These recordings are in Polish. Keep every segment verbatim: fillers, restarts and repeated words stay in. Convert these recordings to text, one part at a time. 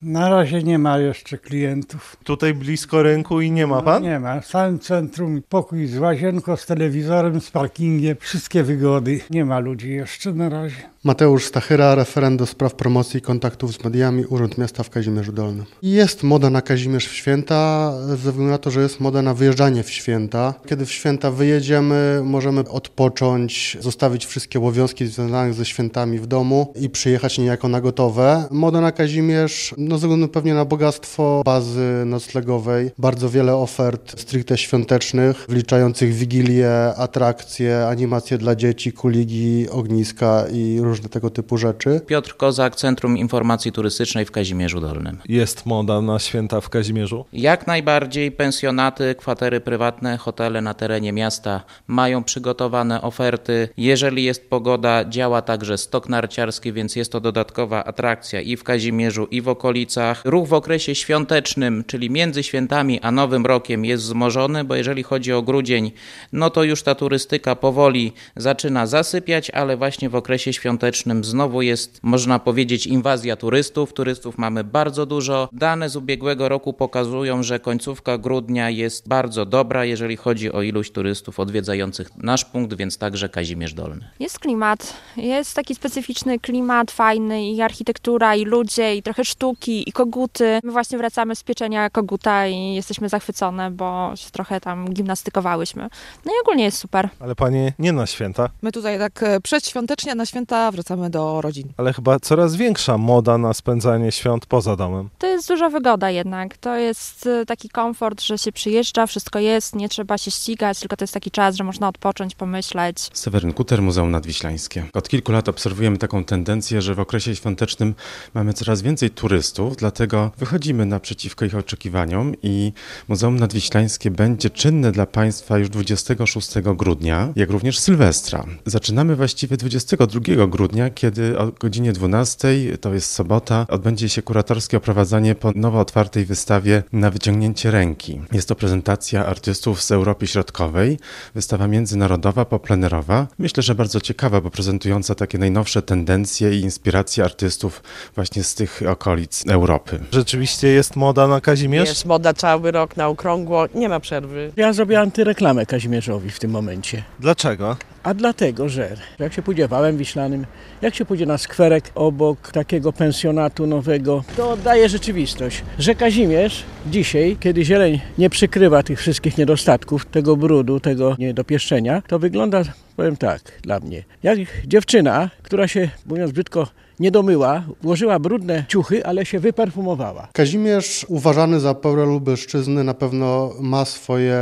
Na razie nie ma jeszcze klientów. Tutaj blisko rynku i nie ma pan? No, nie ma. W samym centrum pokój z łazienką, z telewizorem, z parkingiem. Wszystkie wygody. Nie ma ludzi jeszcze na razie. Mateusz Stachyra, referent do spraw promocji i kontaktów z mediami, Urząd Miasta w Kazimierzu Dolnym. Jest moda na Kazimierz w święta, ze względu na to, że jest moda na wyjeżdżanie w święta. Kiedy w święta wyjedziemy, możemy odpocząć, zostawić wszystkie obowiązki związane ze świętami w domu i przyjechać niejako na gotowe. Moda na Kazimierz, no ze względu pewnie na bogactwo bazy noclegowej, bardzo wiele ofert stricte świątecznych, wliczających wigilię, atrakcje, animacje dla dzieci, kuligi, ogniska i różne tego typu rzeczy. Piotr Kozak, Centrum Informacji Turystycznej w Kazimierzu Dolnym. Jest moda na święta w Kazimierzu? Jak najbardziej pensjonaty, kwatery prywatne, hotele na terenie miasta mają przygotowane oferty. Jeżeli jest pogoda, działa także stok narciarski, więc jest to dodatkowa atrakcja i w Kazimierzu, i w okolicach. Ruch w okresie świątecznym, czyli między świętami a Nowym Rokiem jest wzmożony, bo jeżeli chodzi o grudzień, no to już ta turystyka powoli zaczyna zasypiać, ale właśnie w okresie świątecznym znowu jest, można powiedzieć, inwazja turystów. Turystów mamy bardzo dużo. Dane z ubiegłego roku pokazują, że końcówka grudnia jest bardzo dobra, jeżeli chodzi o ilość turystów odwiedzających nasz punkt, więc także Kazimierz Dolny. Jest klimat, jest taki specyficzny klimat fajny i architektura, i ludzie, i trochę sztuki, i koguty. My właśnie wracamy z pieczenia koguta i jesteśmy zachwycone, bo się trochę tam gimnastykowałyśmy. No i ogólnie jest super. Ale panie nie na święta? My tutaj tak przedświątecznie, na święta wracamy do rodzin. Ale chyba coraz większa moda na spędzanie świąt poza domem. To jest duża wygoda jednak. To jest taki komfort, że się przyjeżdża, wszystko jest, nie trzeba się ścigać, tylko to jest taki czas, że można odpocząć, pomyśleć. Seweryn Kuter, Muzeum Nadwiślańskie. Od kilku lat obserwujemy taką tendencję, że w okresie świątecznym mamy coraz więcej turystów, dlatego wychodzimy naprzeciwko ich oczekiwaniom i Muzeum Nadwiślańskie będzie czynne dla Państwa już dwudziestego szóstego grudnia, jak również Sylwestra. Zaczynamy właściwie dwudziestego drugiego grudnia, kiedy o godzinie dwunastej, to jest sobota, odbędzie się kuratorskie oprowadzanie po nowo otwartej wystawie Na wyciągnięcie ręki. Jest to prezentacja artystów z Europy Środkowej, wystawa międzynarodowa, poplenerowa. Myślę, że bardzo ciekawa, bo prezentująca takie najnowsze tendencje i inspiracje artystów właśnie z tych okolic Europy. Rzeczywiście jest moda na Kazimierz? Jest moda cały rok na okrągło, nie ma przerwy. Ja zrobię antyreklamę Kazimierzowi w tym momencie. Dlaczego? A dlatego, że jak się pójdzie wałem wiślanym, jak się pójdzie na skwerek obok takiego pensjonatu nowego, to daje rzeczywistość, że Kazimierz dzisiaj, kiedy zieleń nie przykrywa tych wszystkich niedostatków, tego brudu, tego niedopieszczenia, to wygląda, powiem tak, dla mnie, jak dziewczyna, która się, mówiąc brzydko, nie domyła, włożyła brudne ciuchy, ale się wyperfumowała. Kazimierz, uważany za pełnię Lubelszczyzny, na pewno ma swoje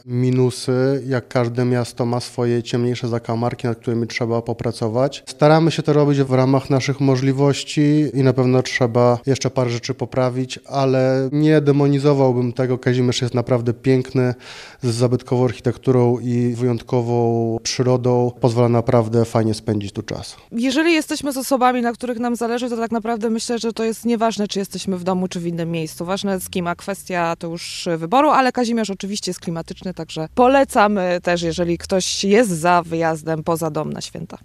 minusy, jak każde miasto ma swoje ciemniejsze zakamarki, nad którymi trzeba popracować. Staramy się to robić w ramach naszych możliwości i na pewno trzeba jeszcze parę rzeczy poprawić, ale nie demonizowałbym tego. Kazimierz jest naprawdę piękny, z zabytkową architekturą i wyjątkową przyrodą. Pozwala naprawdę fajnie spędzić tu czas. Jeżeli jesteśmy z osobami, na których nam zależy, to tak naprawdę myślę, że to jest nieważne, czy jesteśmy w domu, czy w innym miejscu. Ważne z kim, a kwestia to już wyboru, ale Kazimierz oczywiście jest klimatyczny, także polecamy też, jeżeli ktoś jest za wyjazdem poza dom na święta.